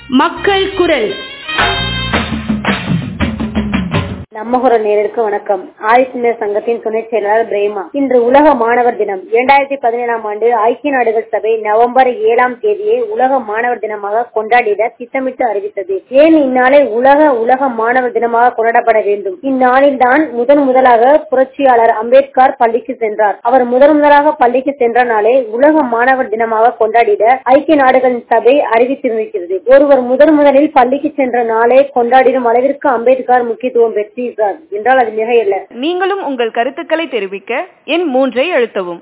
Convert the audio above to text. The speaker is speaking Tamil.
மக்கள் குரல். நம்ம குரல் நேயர்களுக்கு வணக்கம். ஆதித்யர் சங்கத்தின் துணை செயலாளர் பிரேமா. இன்று உலக மாணவர் தினம். 2017 ஆண்டு ஐக்கிய நாடுகள் சபை நவம்பர் 7ஆம் தேதியை உலக மாணவர் தினமாக கொண்டாடிட திட்டமிட்டு அறிவித்தது. ஏன் இந்நாளை உலக மாணவர் தினமாக கொண்டாடப்பட வேண்டும்? இந்நாளில் தான் முதலாக புரட்சியாளர் அம்பேத்கர் பள்ளிக்கு சென்றார். அவர் முதலாக பள்ளிக்கு சென்ற நாளே உலக மாணவர் தினமாக கொண்டாடிட ஐக்கிய நாடுகளின் சபை அறிவித்திருக்கிறது. ஒருவர் முதலில் பள்ளிக்கு சென்ற நாளை கொண்டாடிடும் அளவிற்கு அம்பேத்கர் முக்கியத்துவம் பெற்று என்றால் அது மிகையல்ல. நீங்களும் உங்கள் கருத்துக்களை தெரிவிக்க எண் 3 அழுத்தவும்.